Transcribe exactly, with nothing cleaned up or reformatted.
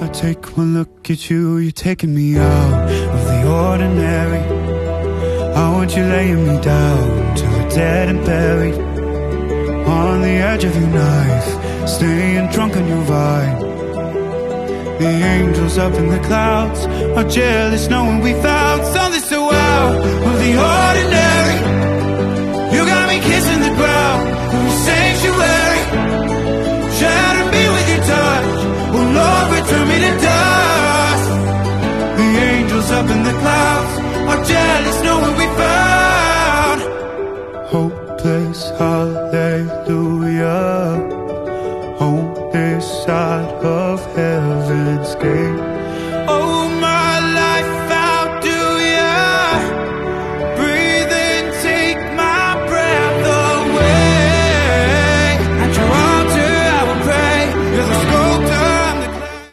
I take one look at you, you're taking me out of the ordinary. I want you laying me down till we're dead and buried, on the edge of your knife, staying drunk on your vine. The angels up in the clouds are jealous knowing we found something so out of the ordinary. You got me kissing the ground of your sanctuary, shatter me with your touch, oh Lord, return me to dust. The angels up in the clouds are jealous knowing we found hopeless hallelujah on this side of heaven's gate.